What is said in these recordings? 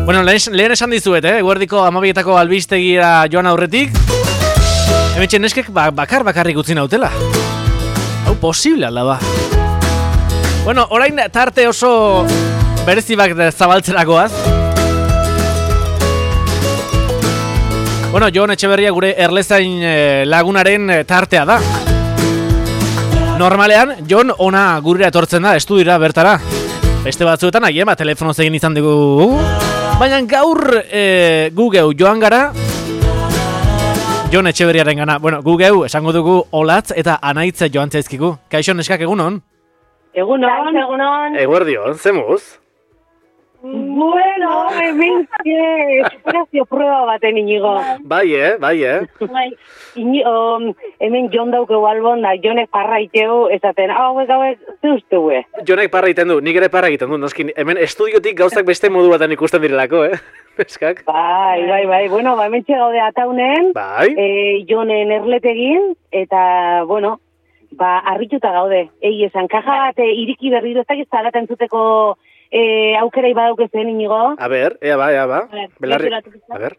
Bueno, lehen esan dizuet, eguerdiko 12etako albistegira joan aurretik. Hemen neskek bakarrik utzi nautela. Hau posible alda ba. Bueno, orain tarte oso berezibak zabaltzerakoaz. Bueno, Jon Etxeberria gure erlezain lagunaren tartea da. Normalean, Jon ona gurera etortzen da, estudira bertara. Beste batzuetan agian telefonoz egin izan dugu. Baina gaur gu geu joan gara Jon Etxeberriaren gana. Bueno, gu geu esango dugu Olatz eta Anaitz joan zaizkigu. Kaixo neskak egunon? Egunon. Eguerdion, zemuz? Bueno, hemen superazio prueba baten Inigo. Bai. Hemen Jon daukeu albon da, Jonek parra iteu, esaten, hauek, ze usteue? Jonek parra egiten du, nik ere parra egiten du, noski, hemen estudiotik gauzak beste modu baten ikusten direlako, Eskak? Bai, bueno, hemen txegaude ataunen, Jonen erletegin, eta, bueno, arrituta gaude. Esan, kaja bat iriki berriro, ez da gizta entzuteko aukera ibadaukezen, Inigo. A ber, ea ba. Belarri, a ber.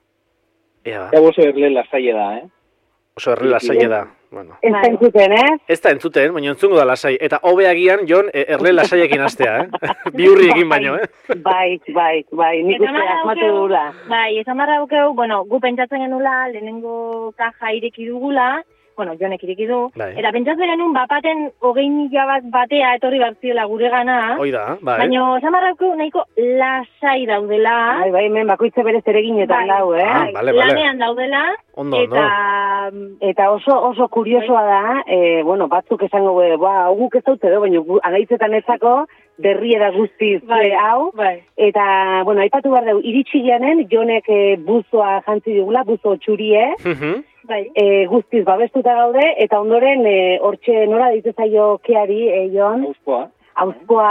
Ea ba. Oso erle lasaie da, Oso erle lasaie da. Bueno. Ez da entzuten, Ez da entzuten, baina entzungo da lasai. Eta hobeagian, Jon, erle lasaiekin hastea, Bi hurriekin baino, Bai, nik uste asmatu dugula. Bai, esan barra dukeu, bueno, gu pentsatzen genula, lehenengo kaja ireki dugula, bueno, Jonek ireki du, eta pentsatzen genuen bapaten 20.000 batea etorri bartziola gure gana. Hoi da, bai. Baina, esan barra dukeu, nahiko lasai daudela. Bai, hemen bakoitze berez ereginetan dau, Vale. Lanean daudela. Ondo. Eta oso kuriosoa da, bueno, batzuk esango, guk ez daute do, baina anaitzetan ezako berriera guztiz hau. Eta, bueno, aipatu behar dugu, iritsi janen, Jonek buzoa jantzi digula, buzo txurie, guztiz babestuta gaude, eta ondoren, hortxe nora ditzaio keari, Jon? Auspoa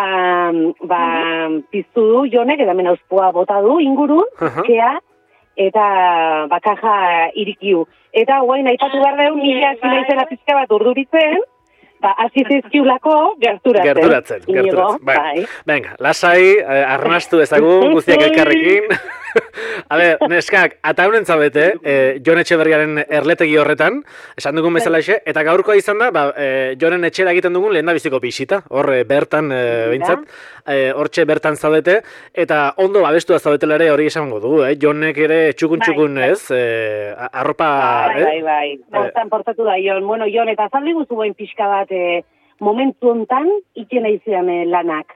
piztu du Jonek, eta hemen auspoa bota du ingurun, kea, eta bakaja irikiu. Eta guain aipatu behar dugu, nire zinaizena pizka bat urduritzen, hasi zizkiulako gerturatzen. Bai. Venga, lasai, arnastu ezagun, guztiak elkarrekin. A ber, neskak, ataunen zabete, Jon Etxeberriaren erletegi horretan, esan dugun bezalaxe, eta gaurkoa izan da, Jonen etxera egiten dugun lehen da biziko bisita, hor bertan behintzat, hortxe bertan zaudete, eta ondo babestu da zaudetela ere hori esango dugu, Jonek ere txukun ez, arropa... Bai, hortan portatu da, Jon. Bueno, Jon, eta zaldi guzu guen pixka bat momentu hontan itxena izan lanak.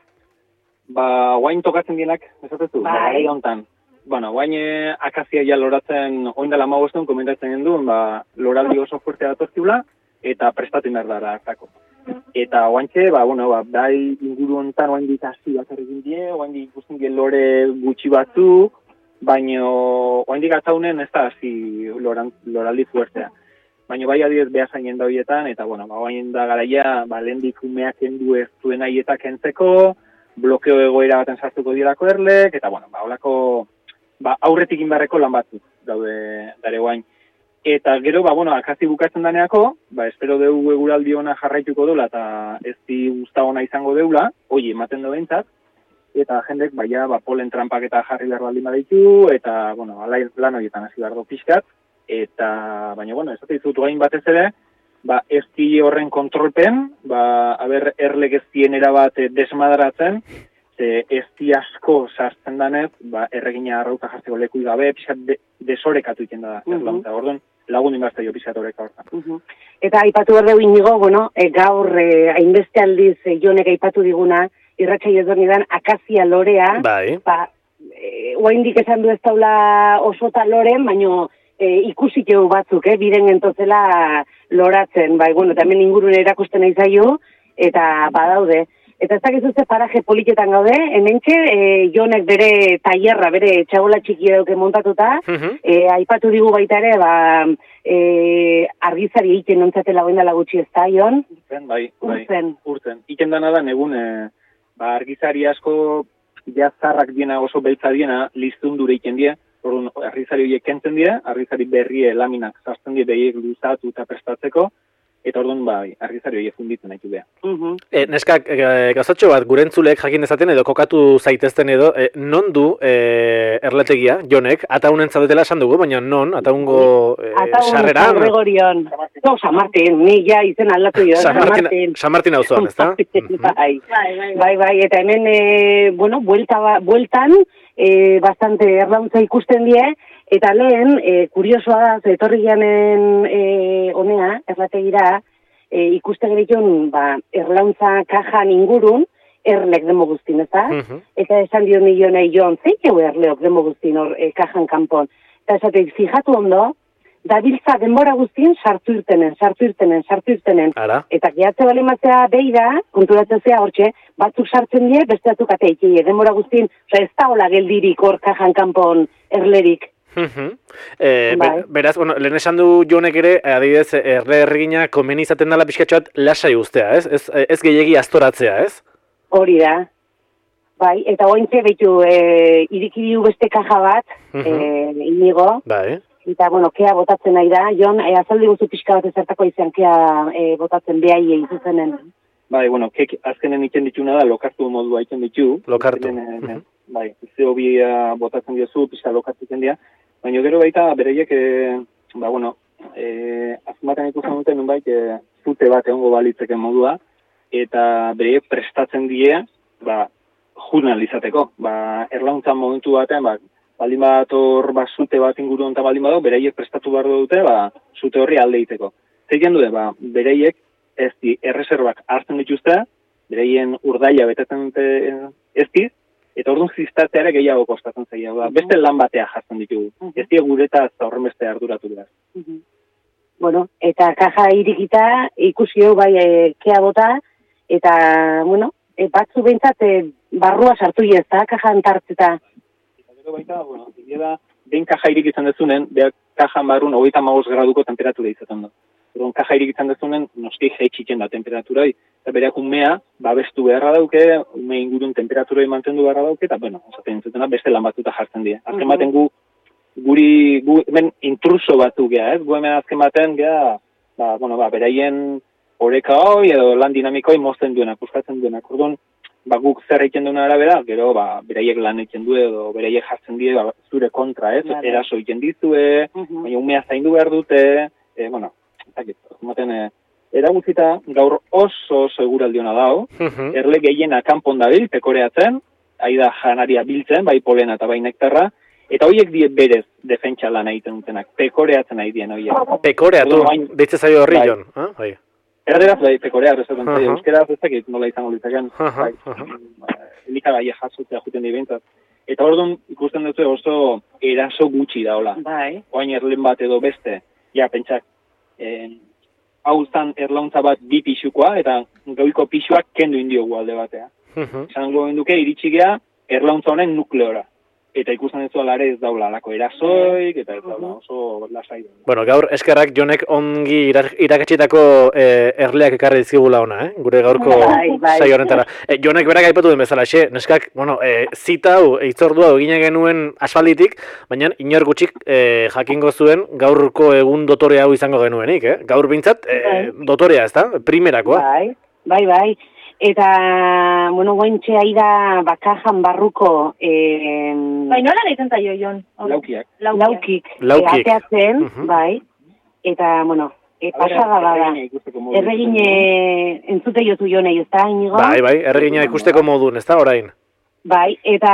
Guain tokatzen dienak, esatetu, gai hontan. Bueno, guain akazia ja loratzen, oin dela magozten, komentatzen genduen, loraldi oso fuerte datortziula, eta prestatu behar dara hartako. Eta guaintxe, bai inguru hontan oain ditazti bat errekin die, oain ikusten die lore gutxi batzu, baino oain digatzaunen ez da hasi loraldi fuertea. Baina bai adiez behazainen da horietan, eta guain da garaia, lehen dikumeak endu ez zuen aietak entzeko, blokeo egoera baten sartuko dirako erlek, eta holako aurretik inbarreko lan batzuk daude dare guain. Eta gero, akazi bukatzen daneako, espero dugu eguraldi ona jarraituko dola, eta ez di guzta ona izango deula, hoi ematen du bentzat, eta jendek, polen trampak eta jarri behar baldin baditu, eta, lan horietan hasi behar do pixkat, eta, baina, ez dut gain batez ere, ez di horren kontrolpen, erlek ez dien erabat desmadaratzen, ez di asko sartzen danez, erregina arrauta jartzeko leku gabe, pixat desorekatu iten da. Orduan, lagun inbazta jo pixat horreka hortan. Eta aipatu behar dugu Inigo, gaur hainbeste aldiz Jonek aipatu diguna, irratxa jezornidan akazia lorea, oaindik esan du ez daula osota loren, baino ikusik egu batzuk, biren gentozela loratzen, eta hemen ingurune erakusten nahi zaio, eta badaude. Eta ez dakizuzte paraje poliketan gaude, hementxe, Jonek bere tailerra, bere txabola txikia dauke montatuta, aipatu digu baita ere, argizari egiten nontzatela goindala gutxi ez da, Jon? Urten. Iken dana da, egun, argizari asko jazarrak diena, oso beltza diena, liztundure iken die, argizari horiek kentzen die, argizari berrie laminak sartzen die behiek luzatu eta prestatzeko, eta orduan bai, argizari hori funditzen nahitu beha. Neskak, gauzatxo bat, gure entzulek jakin dezaten edo kokatu zaitezten edo, non du erletegia, Jonek, ataunen zaudetela esan dugu, baina non, ataungo sarrera? Ataun San Gregorion. No, San Martin, ni ja izen aldatu jo, San Martin hau zoan, ezta? Bai, eta hemen, bueno, bueltan, bastante erlauntza ikusten die, eta lehen, kuriosoa da, etorri janen honea, erlategira, ikuste geritun, erlauntza kajan ingurun, erlek demo guztin, ez da? Eta esan dio nionei joan, zeik egu erleok demo guztin hor kajan kanpon. Eta esateik, fijatu ondo, dabiltza denbora guztien sartu irtenen. Eta gehatze bali matzea behi da, konturatzen zea hortxe, batzuk sartzen die, beste batzuk ateiki, denbora guztien, ez da hola geldirik hor kajan kanpon erlerik. Beraz, bueno, lehen esan du Jonek ere, adibidez, erregina komeni izaten dela pixkatxoat lasai ustea, ez? Ez gehiegi astoratzea, ez? Hori da. Bai, eta ointxe behitu irikidiu beste kaja bat, inigo. Bai. Eta, bueno, kea botatzen nahi da. Jon, azaldi guzu pixka bat ezertako izan kea botatzen behai izuzenen. Bai, bueno, kek azkenen iten dituna da, lokartu modua iten ditu. Lokartu. Bai, zeo bi botatzen diozu, pixka lokartu iten dira. Baina gero baita, bereiek, azmaten ikusten duten, nunbait, zute bat egongo balitzeken modua, eta bereiek prestatzen die, jurnalizateko. Erlauntzan momentu batean, baldin bat hor zute bat inguru onta baldin badau, bereiek prestatu behar dute, zute horri alde egiteko. Zeiken dute, bereiek ez di erreserbak hartzen dituzte, bereien urdaila betetzen dute eztiz, eta orduan ziztatzea ere gehiago kostatzen zaila. Beste lan batea jartzen ditugu. Ez die gureta horren beste arduratu behar. Bueno, eta kaja irikita ikusi hau bai kea bota, eta, bueno, batzu behintzat barrua sartu jezta, kaja antartzeta. Eta gero baita, bueno, behin kaja irikitzen dezunen, behar kajan barrun 35 graduko temperatura izaten da. Orduan, kaja irikitzen dezunen, noski jeitxitzen da temperaturai, eta bereak umea, babestu beharra dauke, ume ingurun temperaturai mantendu beharra dauke, eta, bueno, esaten zutena, beste lan batuta jartzen dira. Azken baten gu hemen intruso batu geha, ez? Gu hemen azken baten geha, beraien oreka hoi, edo lan dinamikoi mozten duenak, puskatzen duenak. Orduan, guk zer egiten duena arabera, gero, beraiek lan egiten du, edo beraiek jartzen die, zure kontra, ez? Eraso egiten dizue, baina umea zaindu behar dute, eraguzita gaur oso seguraldiona dao, erle gehiena kanpon dabil, pekoreatzen, aida janaria biltzen, bai polena eta bai nektarra, eta horiek die berez defentsa lan egiten dutenak, pekoreatzen nahi dien horiek. Pekoreatu, deitze zaio horri, Jon. Erderaz, pekorea, rezaten zaio, euskeraz ez dakit nola izango litzaken, elikagai jasotzea juten dibentzat. Eta orduan ikusten dute oso eraso gutxi daola. Oain erlen bat edo beste, pentsak, hau zan erlauntza bat 2 pixukoa, eta goiko pixuak kendu indiogu alde batea. Zango duke iritsigea erlauntza honen nukleora. Eta ikusten ez alare ez daula alako erasoik, eta ez daula oso lasai. Bueno, gaur eskerrak Jonek ongi irakatxitako erleak ekarri dizkigula ona, gure gaurko saio honetara. Jonek berak aipatu den bezala, neskak, zita hau, hitzordua egina genuen aspalditik, baina inor gutxik jakingo zuen gaurko egun dotore hau izango genuenik, Gaur bintzat, dotorea, ez da? Primerakoa. Bai. Eta, bueno, guaintxe aida bakajan barruko... Bai, nola nahitzen zaio, Jon? Laukik. Ateatzen, bai. Eta, bueno, pasada bada. Erregine entzute jozu Jonei, ez da, inigo? Bai, erregina ikusteko modun, ez da, orain? Bai, eta...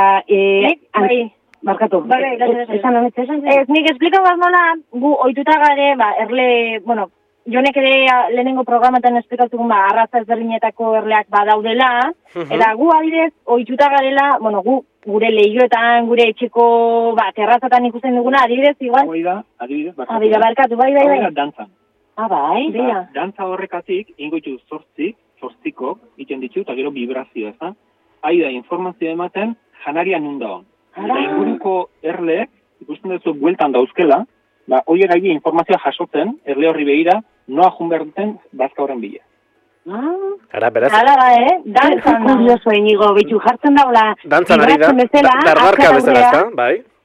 Barkatu, esan honetzen? Ez, nik esplika bat nola, gu oituta gare, erle, bueno... Jonek ere lehenengo programatan esplikatugun arraza ezberdinetako erleak badaudela, eta gu adibidez, ohituta garela, gu gure lehioetan, gure etxeko terrazatan ikusten duguna, adibidez, igual? Adibidez, barkatu, bai. Dantzan. Bai. Dantza horrekatik, ingoitu zortziko, iten ditu, eta gero vibrazio, ez da? Aida informazio ematen, janaria nun daun. Eta inguruko erleek, ikusten duzu, bueltan dauzkela, horiek gai informazioa jasotzen, erle horri behira, noa junberduten bazka horren bila. Ara, beraz. Dantzan kurioso inigo, bitxu jartzen daula. Dantzan ari da, darbarka bezala, ez da, bai?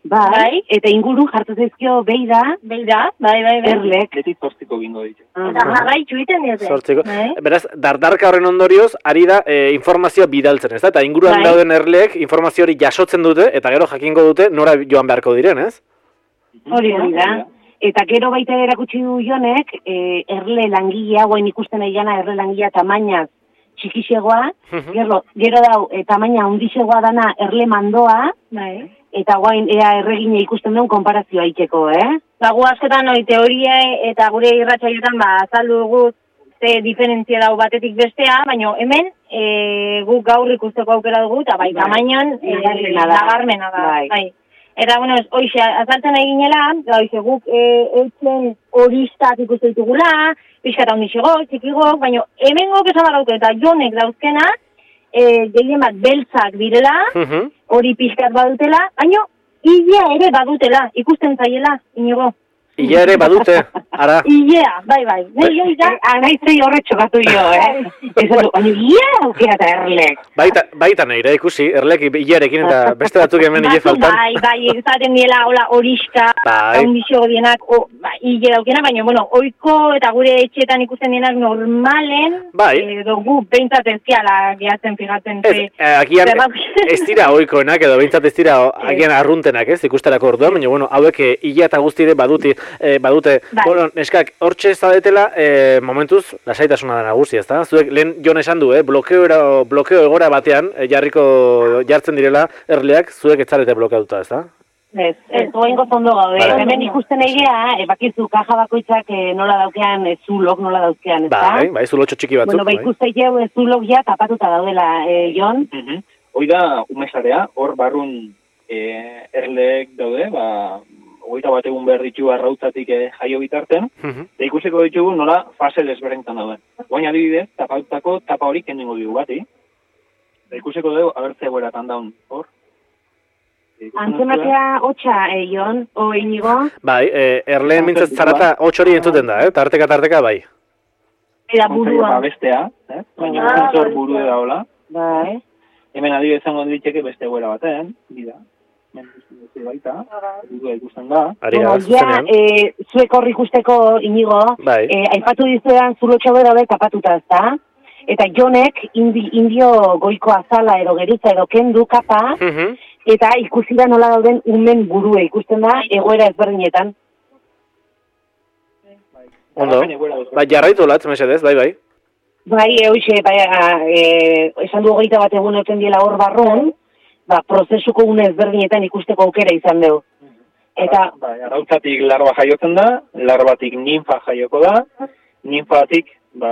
Bai, eta inguru jartu zaizkio beida, bai. erlek. Beti zortziko gingo ditu. Eta jarraitu iten diote. Zortziko. Beraz, dardarka horren ondorioz, ari da informazioa bidaltzen, ez da? Eta inguruan dauden erleek informazio hori jasotzen dute, eta gero jakingo dute nora joan beharko diren, ez? Hori da. Eta gero baita erakutsi du Jonek, erle langilea, guain ikusten egana erle langilea tamainaz txikixegoa, gero dau, tamaina hundixegoa dana erle mandoa, eta guain ea erregine ikusten duen konparazioa itxeko, Gu askotan teoria eta gure irratsaioetan azaldu dugu ze diferentzia dau batetik bestea, baina hemen guk gaur ikusteko aukera dugu, eta bai, tamainan nabarmena da. Bai. Eta, bueno, hoxe, azaltzen egin ginela, guk etxen horistak ikustu ditugula, pixkata hundixegok, txikigok, baina hemen gok esan barauke, eta Jonek dauzkena, gehien bat beltzak direla, hori pixkat badutela, baina ilea ere badutela, ikusten zaiela, Inigo. Ilea ere badute, ara. Ilea, bai. Anaitzei horre txokatu jo, Baina ilea aukera eta erlek. Baita nire, ikusi, erlek ilearekin eta beste batzuk hemen ile faltan. Bai, ezaten diela, hola, horiska, haundixo dienak, ile daukena, baina, bueno, oiko eta gure etxeetan ikusten dienak normalen, gu behintzat ezkiala gehatzen figatzen. Agian ez dira oikoenak edo behintzat ez dira agian arruntenak, ez, ikusterako orduan, baina, bueno, hauek ilea eta guztire badute, bueno, neskak, hortxe zaudetela, momentuz, lasaitasuna da nagusi, ez da? Zuek, lehen Jon esan du, blokeo egora batean, jartzen direla erleak, zuek etzarete blokeatuta, ez da? Ez, oengo zondo gaude. Hemen ikusten egia, bakizu, kaja bakoitzak nola daukean, zulok nola dauzkean, ez da? Bai, zulotxo txiki batzuk. Bueno, ikusten jau, zulok ja tapatuta daudela, Jon. Hoi da, umesarea, hor barrun erleek daude, hogeita bat egun behar ditu arrautzatik jaio bitarten, eta ikusiko ditugu nola fase desberdinetan dauden. Guain adibidez, tapatutako tapa hori kendengo dugu bati, eta ikusiko dugu abertze egoeratan daun, hor. Antzematea hotxa, Jon, Inigo? Bai, erleen mintzaz zarata hotx hori entzuten da, tarteka, bai. Eta burua. Bestea, baina zentzor buru da hola. Bai. Hemen adibidez zango diteke beste egoera baten, bida. Baita, ikusten da. Zuek horri ikusteko, Inigo, aipatu dizuetan zulotxo daude tapatuta, ez da? Eta Jonek indio goiko azala edo geruza edo kendu kapa, eta ikusi da nola dauden umen burue ikusten da egoera ezberdinetan. Ondo, jarraitu latz, mesedez, bai. Bai, esan du 21 egun euten diela hor barrun, prozesuko une ezberdinetan ikusteko aukera izan dugu. Eta arautzatik larba jaiotzen da, larbatik ninfa jaioko da, ninfatik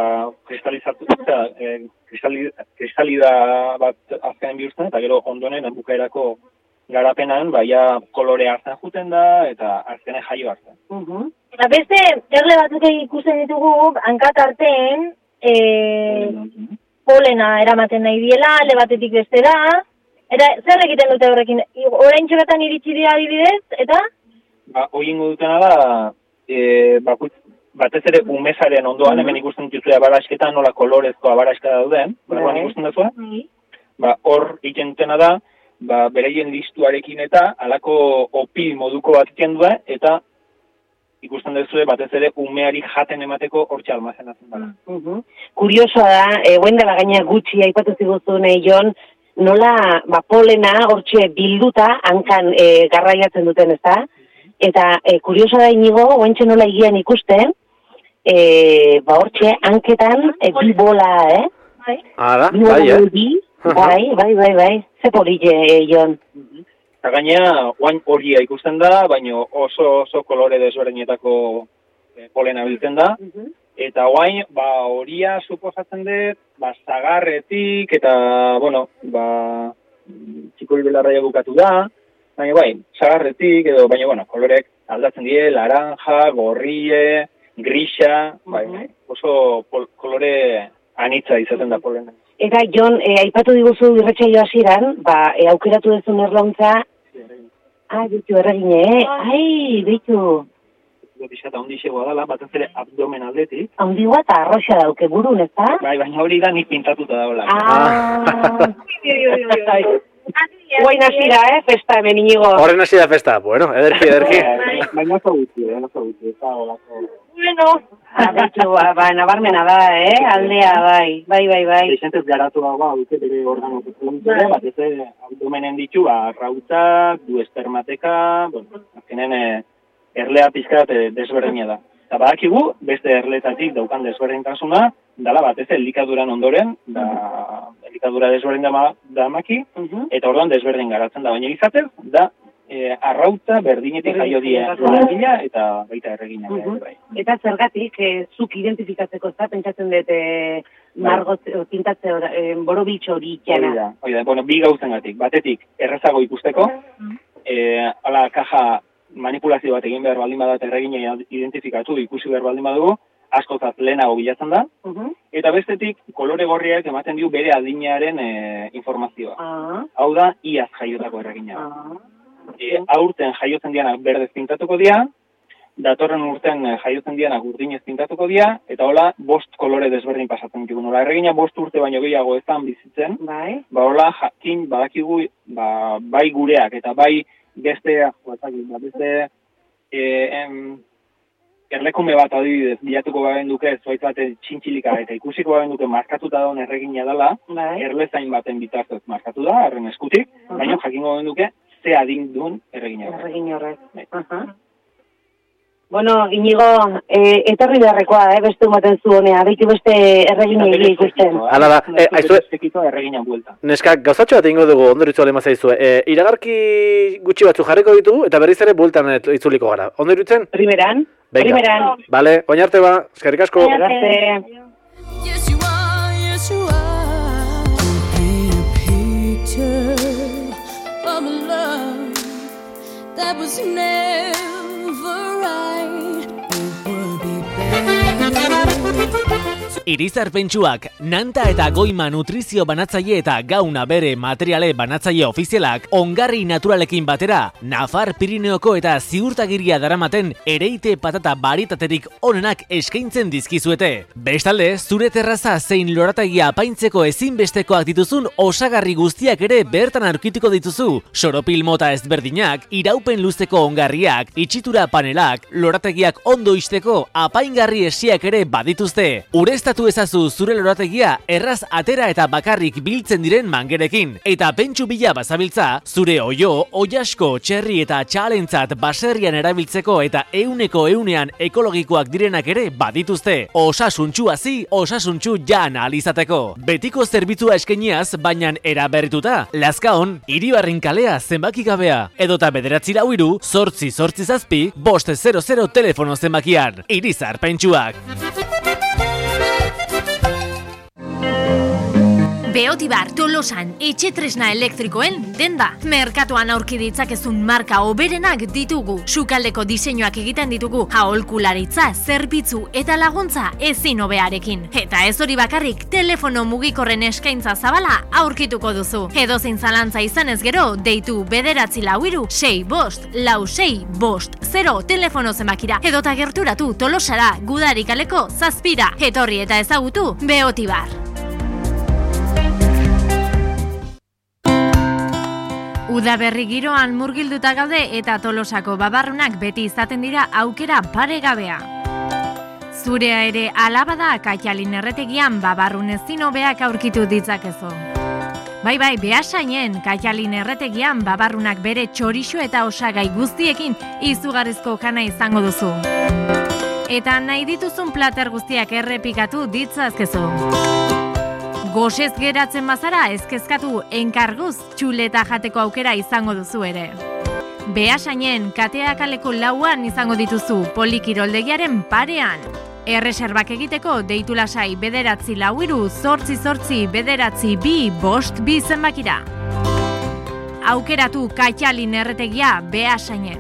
kristalida bat azken bihurtzen, eta gero ondonen bukaerako garapenan, kolore hartzen juten da, eta azkenen jaio hartzen. Eta beste, erle batzuk ikusten ditugu, hankat arteen, polena eramaten nahi diela, alde batetik bestera, eta zer egiten dute horrekin? Orain txoretan iritsi dira adibidez, eta? Oingo dutena da, batez ere umezaren ondoan, hemen ikusten dituzua abarasketan, nola kolorezko abaraska dauden, ikusten duzua? Hor egiten dutena da, bereien listuarekin eta alako opi moduko bat egiten du, eta ikusten duzue batez ere umeari jaten emateko hortxe almazenatzen dara. Kuriosoa da, guen dela gaina gutxi aipatu ziguzun, Jon, nola polena hortxe bilduta hankan garraiatzen duten, ez da? Eta kurioso da Inigo, guentxe nola egian ikusten, hortxe hanketan bi bola, Ara, bai, ze polille, Jon. Eta gainera, guain horia ikusten da, baina oso kolore desberdinetako polena biltzen da. Eta guain, horia suposatzen dut, zagarretik, eta, txikoli belarraia bukatu da. Baina zagarretik, baina, kolorek aldatzen die, laranja, gorrie, grisa, oso kolore anitza izaten da polena. Eta, Jon, aipatu diguzu irratsaio hasieran, aukeratu duzun erlauntza, ditu erregine, ditu. Gotixata ondixegoa dala, batez ere abdomen aldetik. Ondigua eta arroxa dauke burun, ez da? Baina hori da nik pintatuta daula. Guain hasi da, festa hemen Inigo. Horren hasi da festa, bueno, ederki. Baina oso gutxi, ez da olako. Bueno, nabarmena da, aldea, bai. Eixentez garatu dagoa, dute bere organo zuzuntzure, bat ez abdomenen ditu, rautzak, du espermateka, azkenen erlea pizkat desberdina da. Eta badakigu, beste erletatik daukan desberdintasuna, dala bat ez elikaduran ondoren, elikadura desberdin da maki, eta orduan desberdin garatzen da, baina izatez, da arrautza berdinetik jaio die erregina eta baita erregina. Eta zergatik, zuk identifikatzeko ez da, pentsatzen dut margot tintatze borobitxo hori ikena. Oida, bueno, bi gauzengatik. Batetik, errezago ikusteko, ala kaja manipulazio bat egin behar baldin badat erregina identifikatu, ikusi behar baldin badugu, askozat lehenago bilatzen da, eta bestetik, kolore gorriak ematen diu bere adinearen informazioa. Hau da, iaz jaiotako erregina. Aurten jaiotzen dianak berdez pintatuko dira, datorren urten jaiotzen dianak urdinez pintatuko dira, eta hola, 5 kolore desberdin pasatzen dugu. Nola, erregina 5 urte baino gehiago ezan bizitzen, hola, jakin badakigu, bai gureak eta bai beste erlekume bat adibidez bilatuko bagen duke, zuaitz bat txintxilika eta ikusiko bagen duke markatuta daun erregina dela, erlezain baten bitartez markatu da, erren eskutik, baina jakingo bagen duke, ze adin duen erregina horrek. Bueno, Inigo, etorri beharrekoa, beste umaten zu honea, beitu beste erregina egin ikusten. Hala da, erregina buelta. Neskak, gauzatxo bat egingo dugu, ondoritzu alema zaizu. Iragarki gutxi batzu jarriko ditugu, eta berriz ere bueltan itzuliko gara. Ondo irutzen? Primeran. Bale, oin arte ba, eskerrik asko. That was never right. It will be better. Irizarpentsuak, Nanta eta Goima nutrizio banatzaile eta Gauna bere materiale banatzaile ofizialak ongarri naturalekin batera, Nafar Pirineoko eta ziurtagiria daramaten ereite patata baritaterik onenak eskaintzen dizkizuete. Bestalde, zure terraza zein lorategia apaintzeko ezinbestekoak dituzun osagarri guztiak ere bertan aurkituko dituzu. Soropil mota ezberdinak, iraupen luzeko ongarriak, itxitura panelak, lorategiak ondo isteko apaingarri esiak ere badituzte. Ureztatu ezazu zure lorategia erraz atera eta bakarrik biltzen diren mangerekin. Eta pentsu bila bazabiltza, zure oio, oiasko, txerri eta txalentzat baserrian erabiltzeko eta euneko-eunean ekologikoak direnak ere badituzte. Osasuntxu hazi, osasuntxu jan alizateko. Betiko zerbitzua eskainiaz, baina eraberrituta. Lazkaon, Iribarrin kalea zenbakigabea. Edota 948-888-500 telefono zenbakian. Irizar pentsuak. Beotibar Tolosan etxe tresna elektrikoen denda. Merkatuan aurki ditzakezun marka oberenak ditugu. Sukaldeko diseinuak egiten ditugu. Aholkularitza, zerbitzu eta laguntza ezin hobearekin. Eta ez hori bakarrik, telefono mugikorren eskaintza zabala aurkituko duzu. Edozein zalantza izan ez gero, deitu 944-656-500 telefono zenbakira. Edota gerturatu Tolosara, Gudari kaleko 7. Etorri eta ezagutu Beotibar. Udaberri giroan murgilduta gaude eta Tolosako babarrunak beti izaten dira aukera paregabea. Zurea ere alabada Kaialin erretegian babarrun ezin hobeak aurkitu ditzakezu. Bai, Beasainen Kaialin erretegian babarrunak bere txorixo eta osagai guztiekin izugarrizko jana izango duzu. Eta nahi dituzun plater guztiak errepikatu ditzazkezu. Gosez geratzen bazara ezkezkatu enkarguz txuleta jateko aukera izango duzu ere. Beasainen Katea kaleko 4an izango dituzu polikiroldegiaren parean. Erreserbak egiteko deitu lasai 948-888-992-5 zenbakira. Aukeratu Kaialin erretegia Beasainen.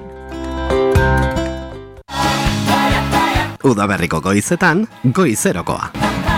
Udaberriko goizetan, goizerokoa.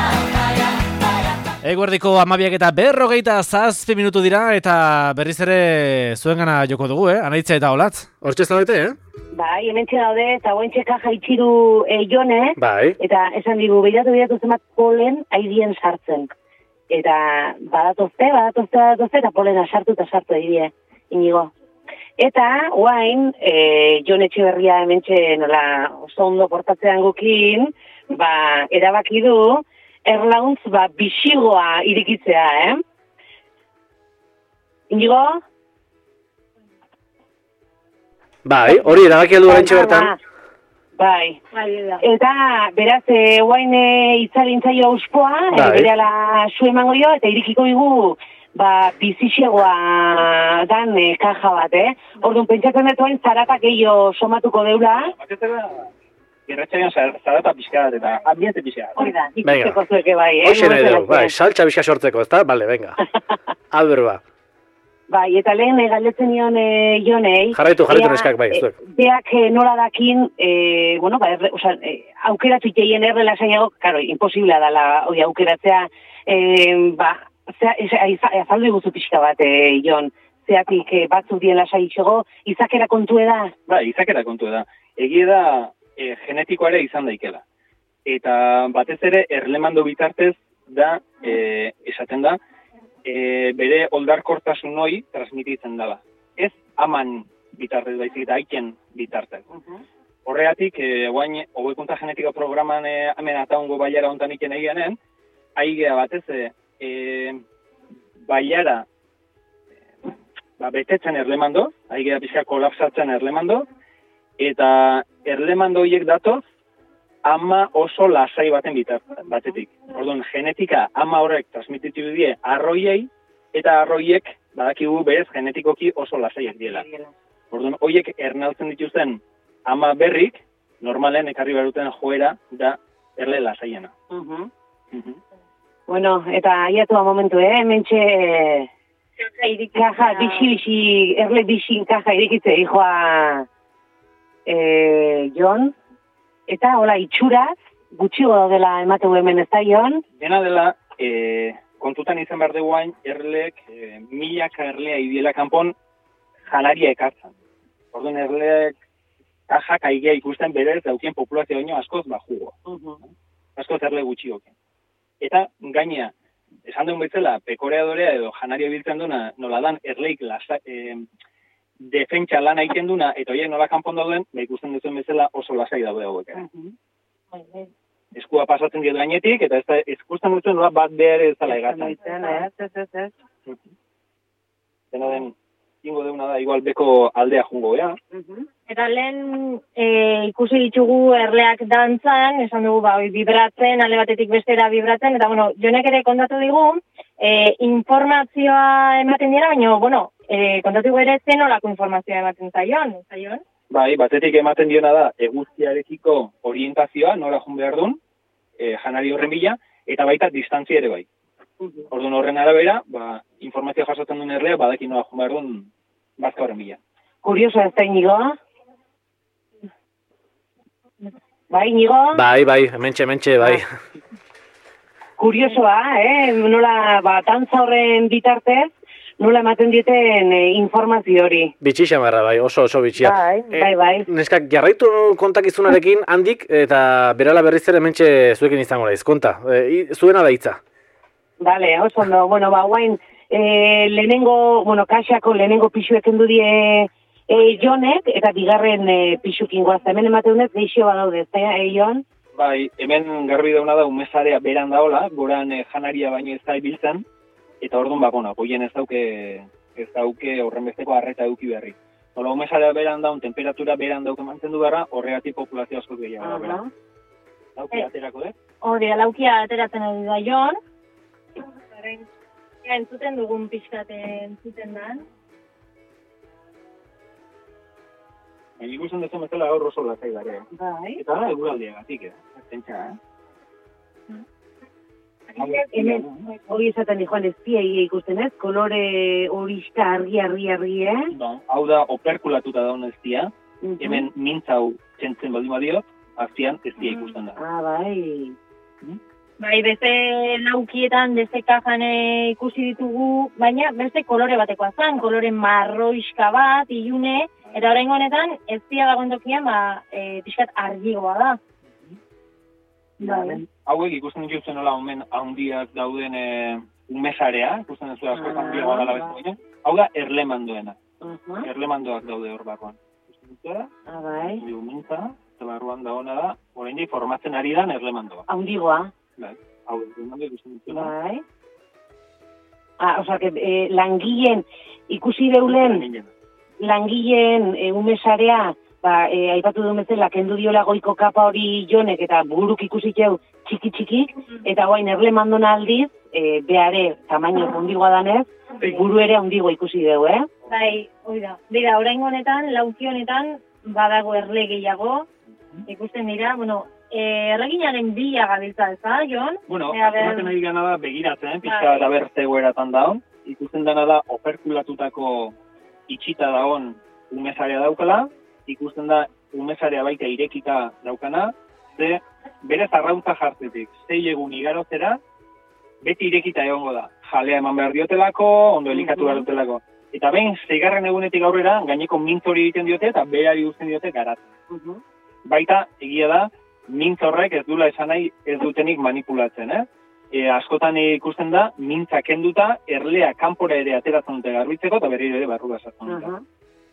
Eguerdiko 12:47 minutu dira eta berriz ere zuengana joko dugu, Anaitza eta Olatz. Hortxe zaudete, Bai, hementxe daude eta ointxe kaja itxiru Jone. Bai. Eta esan digu, behiratu zenbat polen aidien sartzen. Eta badatozte, eta polena sartu edie, Inigo. Eta, guain, Jon Etxeberria hementxe nola oso ondo portatzean gukin, erabaki du, erlauntz, bisigoa irikitzea, Inigo? Bai, hori erabaki aldu gaintxe bertan. Bai. Eta, beraz, guain itzalintzaio auspoa, bereala zu emango jo, eta irikiko igu, bizixegoa dan kaja bat, Orduan, pentsatzen dut hain zarata gehiago somatuko deula. Gerratxaian zarata pixka bat eta ambiente pixka. Hori da, ikusteko zueke bai, Hoxe nahi dugu, saltza pixka sortzeko, ezta? Bale, venga. Alberba. Bai, eta lehen galdetzen nion Jonei. Jarraitu neskak, bai, zuek. Beak nola dakin, aukeratu iteien errelasainago, karo, imposiblea dala aukeratzea, azaldu iguzu pixka bat, Jon, zeatik batzuk dien lasai itxego, izakera kontu eda? Ba, izakera kontu eda. Egie da, genetikoa ere izan daikela. Eta batez ere, erlemando bitartez da, esaten da, bere oldarkortasun hori transmititzen dela. Ez aman bitartez baizik eta aiken bitartez. Horregatik, guain, hobekuntza genetika programan hemen ataungo baiara ontan iken egianen, aigea batez, baiara betetzen erlemando, aigea pixka kolapsatzen erlemando, eta erlemando horiek datoz, ama oso lasai baten batetik. Orduan, genetika ama horrek transmititu die arroiei, eta arroiek badakigu berez genetikoki oso lasaiak diela. Orduan, horiek ernaltzen dituzten ama berrik, normalen ekarri baruten joera da erle lasaiena. Bueno, eta aiatua momentu, hementxe kaja, bixi, erle bixin kaja irikitze, hijoa Jon. Eta, hola, itxuraz, gutxigo daudela emateu hemen ez da, Jon? Dena dela, kontutan izan behar duguain, erleek, milaka erlea idiela kanpon janaria ekartzen. Orduan, erleek kajak aigea ikusten berez daukien populazio baino askoz jugo. Askoz erle gutxioken. Eta, gainea, esan duen betzela, pekoreadorea edo janaria biltzen duna, nola dan, erleik defentsa lan egiten duna, eta horiek nola kanpon dauden, ikusten duzuen bezala oso lasai daude hauek. Eskua pasatzen diet gainetik, eta ikusten duzuen nola bat behar ez dela egatzen. Dena den, ingo deuna da, igual beko aldea jungo, Eta lehen ikusi ditugu erleak dantzan, esan dugu vibratzen, alde batetik bestera vibratzen, eta Jonek ere kontatu digu, informazioa ematen dira, baina, kontatu ere zen olako informazioa ematen zaion? Bai, batetik ematen diona da, eguzkiarekiko orientazioa, nola jun behar duen, janari horren bila, eta baita distantzia ere bai. Orduan horren arabera, informazioa jasotzen duen erlea, badaki nola jun behar duen, bazka horren bila. Kurioso ez da, Inigo? Bai, Inigo? Bai, hementxe, bai. Kuriosoa, nola, dantza horren bitartez, nola ematen dieten informazio hori. Bitxi xamarra, bai, oso bitxia. Bai. Neskak, jarraitu kontakizunarekin handik, eta berala berriz ere hementxe zuekin izango naiz, konta. Zuena da hitza. Bale, oso ondo. Guain, kaxako lehenengo pixueken dudie Jonek, eta bigarren pixukin goaz. Hemen ematen dut, geixio badaude, ez da, Jon? Bai, hemen garbi dauna da, umezarea beran daola, goran janaria baino ez da ibiltzen, eta orduan, goien ez dauke horren besteko arreta eduki beharri. Nola, umezarea beran daun, temperatura beran dauke mantendu gara, horregatik populazio asko gehiago beran. Laukia aterako, Hori, laukia ateratzen ari da, Jon. Entzuten dugun pixkaten entzuten dan. Ikusten duzu bezala gaur oso lasai dara. Bai. Eta da, eguraldiagatik, Zentsa, Hori esaten dijoan ezpia ikusten ez, kolore horixka argi, Hau da, operkulatuta daun ezpia, hemen mintzau txentzen baldin badiot, azpian ezpia ikusten da. Bai. Bai, beste laukietan, beste kajan ikusi ditugu, baina beste kolore batekoa zan, kolore marroiska bat, ilune, eta orain honetan, ez dira dagoen tokian, pixkat argigoa da. Hauek ikusten dituzten nola omen handiak dauden umesarea, ikusten duzu askotan handiagoa dela beste baino. Hau da, erlemandoena. Erlemandoak daude hor barruan. Ikusten duzu da? Bai. Mintza, eta barruan da hona da, oraindik formatzen ari da erlemandoa. Handigoa. Bai, hau erlemando ikusten duzu da. Bai. Osea, que langileen ikusi deulen langileen umesarea, aipatu duen bezala, kendu diola goiko kapa hori Jonek eta buruk ikusi jau txiki-txikik, eta guain erlemandona aldiz, beare tamaino handigoa danez, buru ere handigo ikusi deu, Bai, oida. Bera, orain honetan, lauki honetan, badago erle gehiago, ikusten dira, erreginaren bila gabiltza, ez da, Jon? Ematen ari gana da begiratzen, pixka da berzegoeratan daun, ikusten dena da operkulatutako itxita dagoen umesarea daukala, ikusten da umesarea baita irekita daukana, ze bere zarrautza jartzetik, 6 egun igarozera, beti irekita egongo da. Jalea eman behar diotelako, ondo elikatu behar dutelako. Eta behin, 6. egunetik aurrera, gaineko mintzori egiten diote eta berari uzten diote garatzen. Baita, egia da, mintz horrek ez dula esan nahi ez dutenik manipulatzen, askotan ikusten da, mintza kenduta, erlea kanpora ere ateratzen dute garbitzeko eta berriro ere barrura sartzen dute.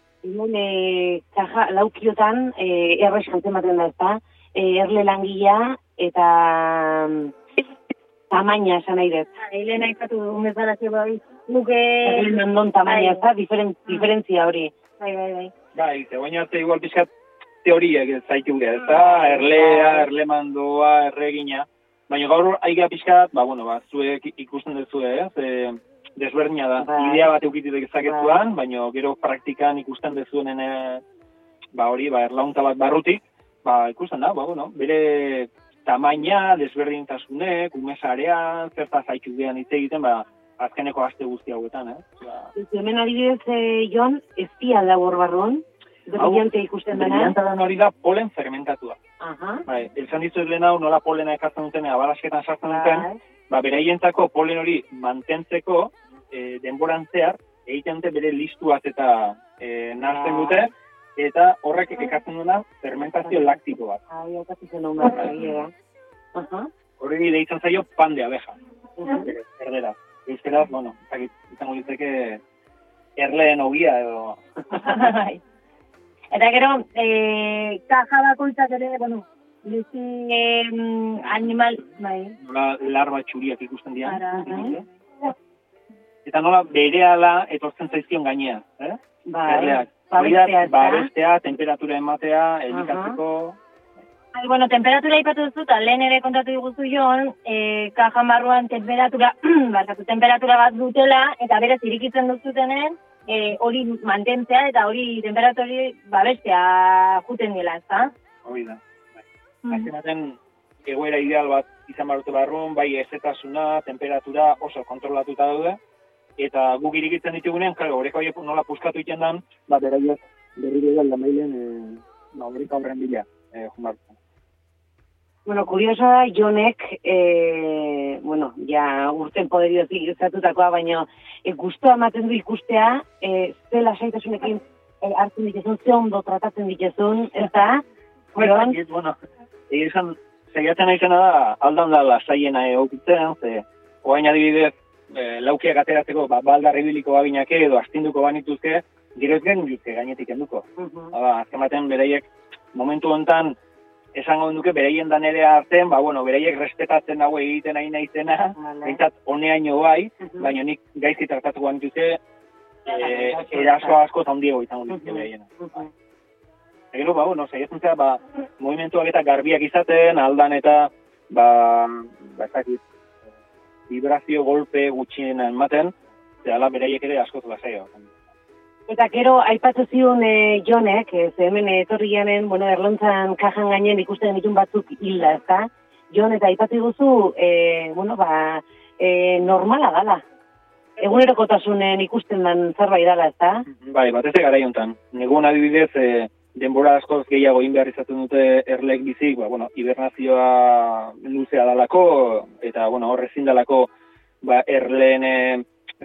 Kaja laukiotan errez antzematen da, ezta? Erle langilea eta tamaina esan nahi dut. Lehen aipatu dugun bezala bai. Erle mandon tamaina, ezta? Diferentzia hori. Bai. Bai, zegoen arte igual pixkat teoriak ez zaitu gara, ezta? Erlea, erlemandoa, erregina. Baina gaur aiga pixkat, zuek ikusten duzue, desberdina da. Idea bat eukitik ezakezuan, baina gero praktikan ikusten duzuenen hori, erlauntza bat barrutik, ikusten da, bere tamaina, desberdintasunek, umesarea, zertaz haitu gehan hitz egiten, azkeneko aste guzti hauetan, Hemen adibidez, Jon, ez dia da hor barruan, brillante ikusten dena. Brillante hori da polen fermentatua. Elzan dizu lehen hau nola polena ekartzen duten, abalasketan sartzen duten, beraientzako polen hori mantentzeko denboran zehar, egiten dute bere listuaz eta nartzen dute, eta horrek ekartzen duena fermentazio laktiko bat. Horri deitzen zaio pan de abeja. Erdera. Euskeraz, izango ditzeke erleen ogia edo... Eta gero, kaja bakoitzak ere, animal, nola larba txuriak ikusten dira. Eta nola berehala etortzen zaizkion gainea, erleak. Babestea, temperatura ematea, elikatzeko... temperatura ipatu duzu, eta lehen ere kontatu diguzu Jon, kajan barruan temperatura bat dutela, eta berez irikitzen duzutenen, hori mantentzea eta hori temperatura babestea juten dela, ez da? Hori da. Azkenaten, egoera ideal bat izan barute barruan, bai ezetasuna, temperatura oso kontrolatuta daude, eta guk irikitzen ditugunean, horreko horiek nola puskatu iten dan, beraiek berriro egal da mailen, horreka horren bila, jumartzen. Kurioso da, Jonek, urten poderio zatutakoa, baina guztua ematen du ikustea, zela saitasunekin hartzen dituzun, ze ondo tratatzen dituzun, ez da? Egizan, segiatzen aizena da, aldan da lasaiena eukitzen, oain adibidez, laukiak ateratzeko, baldarri biliko babinake edo astinduko banituzke, gero ez gen jutke gainetik enduko. Azkematen beraiek, momentu honetan, esango duke beraien dan ere arten, beraiek respetatzen dago egiten nahi naizena, behintzat honeaino bai, baina nik gaizki tratatu banituzke, eraso asko zaundiego izango duzke beraiena. Gero, saiatzen zera, movimentuak eta garbiak izaten, aldan eta, ezakit, vibrazio golpe gutxien ematen, zela beraiek ere askoz lasaio. Eta gero, aipatu zion Jonek, hemen etorri janen, erlontzan kajan gainen ikusten ditun batzuk hilda, ezta? Jon, eta aipatu guzu, normala dala. Egunerokotasunen ikusten dan zerbait dala, ezta? Bai, batez garai honetan. Negun adibidez, denbora askoz gehiago egin behar izaten dute erleek bizik, hibernazioa luzea dalako, eta hor ezin dalako erleen,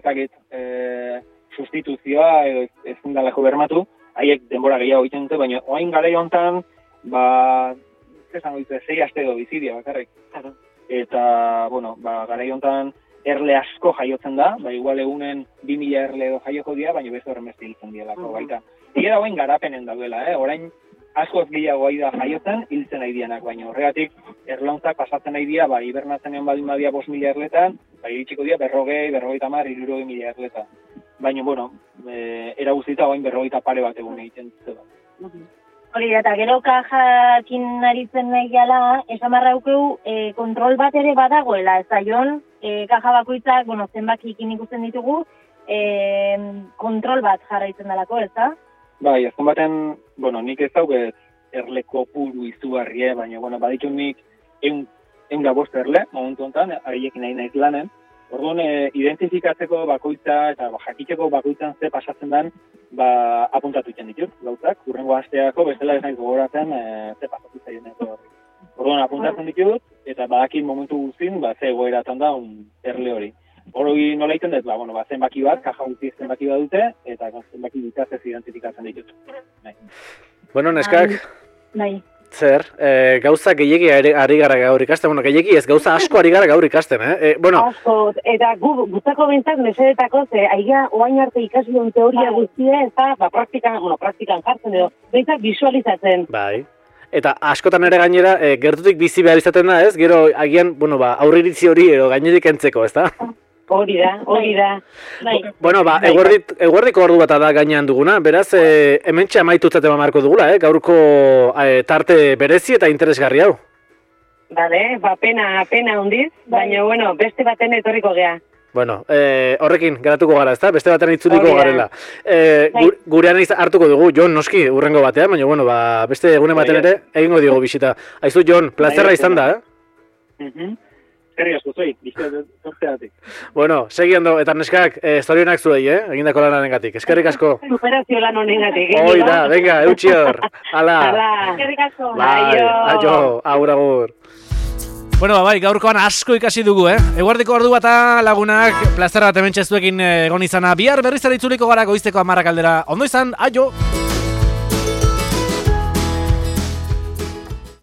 sustituzioa ezin dalako bermatu, haiek denbora gehiago egiten dute, baina oain garai honetan, esan dute, 6 aste edo bizidia bakarrik. Eta, garai honetan, erle asko jaiotzen da, igual egunen 2000 erle edo jaioko dira, baina beste horren beste hiltzen dielako baita. Ega dagoen garapenen daudela, orain askoz gehiago da jaiotzen, hiltzen nahi dianak, baina horregatik erlauntzak pasatzen nahi dira, hibernatzenean badin badia 5.000 erletan, iritsiko dira 40, 50, 60.000 erletan. Baina, bueno, eraguzita bain 40 pare bat egun egiten dut. Hori, eta gero kajakin aritzen nahi gala, esan barra eukeu kontrol bat ere badagoela, ez da, Jon, kaja bakoitzak, zenbakikin ikusten ditugu, kontrol bat jarraitzen dalako, ez da? Bai, azken baten, nik ez dauket erleko puru izugarrie, baina, baditut nik 105 erle, momentu honetan, ariekin nahi naiz lanen. Orduan, identifikatzeko bakoitza eta jakiteko bakoitzan ze pasatzen den, apuntatu iten ditut, gauzak, urrengo asteako, bestela ez nahi gogoratzen ze pasatu zaien ez horri. Orduan, apuntatzen ditut, eta badakin momentu guztin, ze egoeratan da erle hori. Hori nola iten dut, zenbaki bat, kaja guzti zenbaki bat dute, eta zenbaki bitazez identifikatzen ditut. Bueno, neskak, Bai. zer, gauza gehiegi ari gara gaur ikasten, gehiegi ez, gauza asko ari gara gaur ikasten, Asko, eta guztako bintzak mesedetako, aiga oain arte ikasi duen teoria guztia, eta praktikan jartzen edo, bintzak visualizatzen. Bai. Eta askotan ere gainera, gertutik bizi behar izaten da, ez? Gero, agian, aurriritzi hori, ero gainetik entzeko, ez da? Hori da. Bueno, eguerdiko ordu bat da gainean duguna, beraz, hementxe amaitutzat eman marko dugula, gaurko tarte berezi eta interesgarri hau. Bale, pena hondiz, baina, beste baten etorriko gea. Bueno, horrekin geratuko gara, ezta? Beste baten itzuliko garela. Gurean hartuko dugu, Jon, noski, urrengo batean, baina, beste egunen baten ere, egingo digu bisita. Aizu, Jon, plazerra izan da, Herri asko zoi, bizte zortzeatik. Bueno, segi ondo, eta neskak, zorionak zuei, egindako lanarengatik. Eskerrik asko. Superazio lan honengatik. Hoi da, venga, eutxi hor. Ala. Eskerrik asko. Bai, aio, agur. Bueno, bai, gaurkoan asko ikasi dugu, Eguerdiko ordu bata lagunak, plazerra bat hementxe zuekin egon izana. Bihar berriz ere itzuliko gara goizteko 10 aldera. Ondo izan, aio!